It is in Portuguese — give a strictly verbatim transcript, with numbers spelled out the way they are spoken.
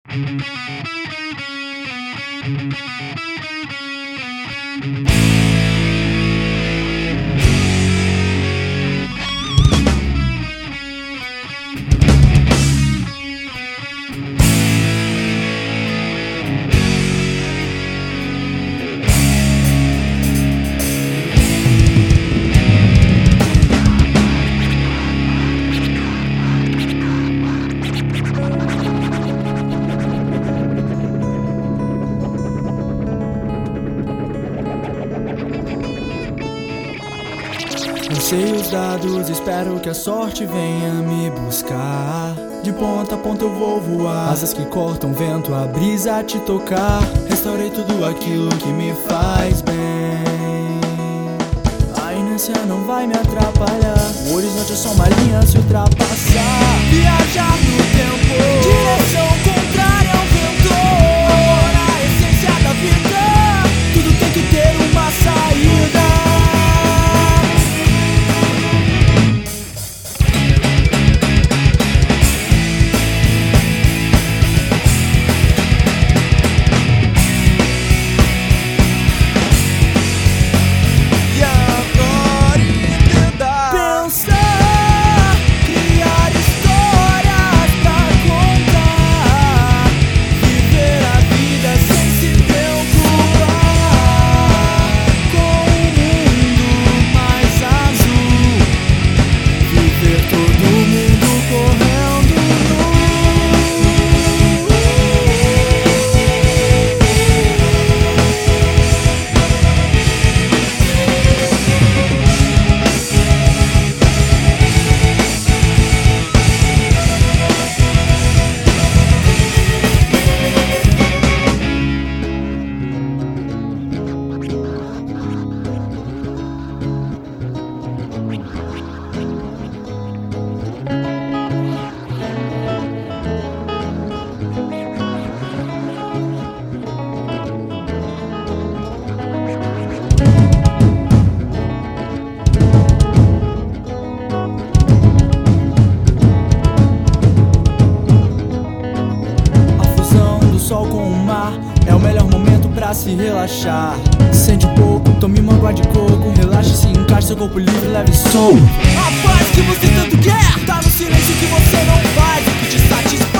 Não sei os dados, espero que a sorte venha me buscar. De ponta a ponta eu vou voar, asas que cortam vento, a brisa te tocar. Restaurei tudo aquilo que me faz bem. A inércia não vai me atrapalhar, o horizonte é só uma linha a se ultrapassar. Viajar no tempo, direção contrária ao vento. Agora a essência da vida, tudo tem que ter uma saída. É o melhor momento pra se relaxar. Sente um pouco, tome uma água de coco. Relaxe, se encaixe, seu corpo livre, leve som. A paz que você tanto quer tá no silêncio que você não faz, o que te satisfaz.